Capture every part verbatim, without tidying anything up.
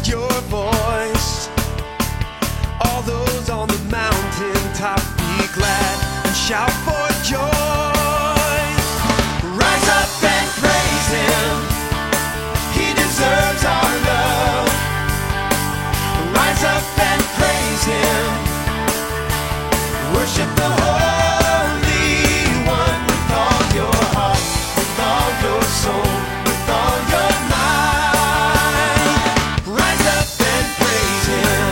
your voice. All those on the mountain top, be glad and shout for joy. Rise up and praise him, he deserves our love. Rise up and praise him, worship the Holy One with all your heart, with all your soul, with all your might. Rise up and praise him.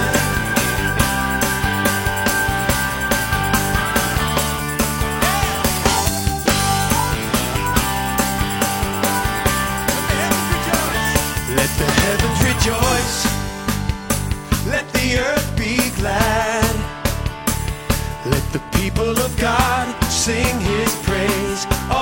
Let the heavens rejoice, let the earth be glad. Let the people of God sing his praise.